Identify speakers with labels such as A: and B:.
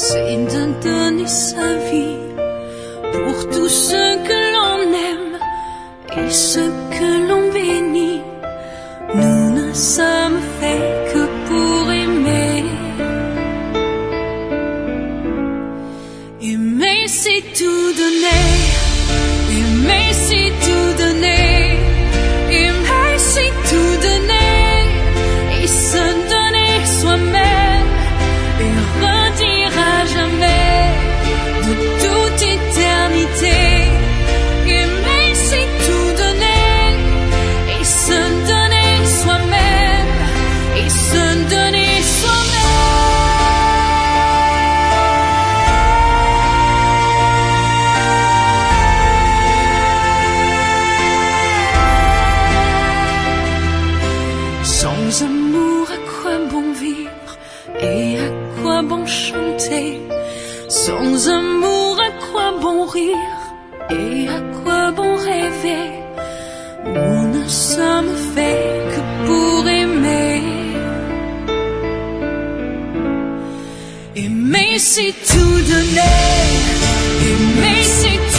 A: c'est de donner sa vie pour tous ceux que l'on aime et ceux que l'on bénit. Nous ne sommes faits que pour aimer. Aimer, c'est tout donner. Aimer, c'est tout donner. Aimer, c'est tout donner. Et se donner soi-même et redire à jamais de toute éternité. Aimer, c'est tout donner. Et se donner soi-même et se donner Sans amour, à quoi bon vivre et à quoi bon chanter? Sans amour, à quoi bon rire et à quoi bon rêver? Nous ne sommes faits que pour aimer. Aimer, c'est tout donner. Aimer, c'est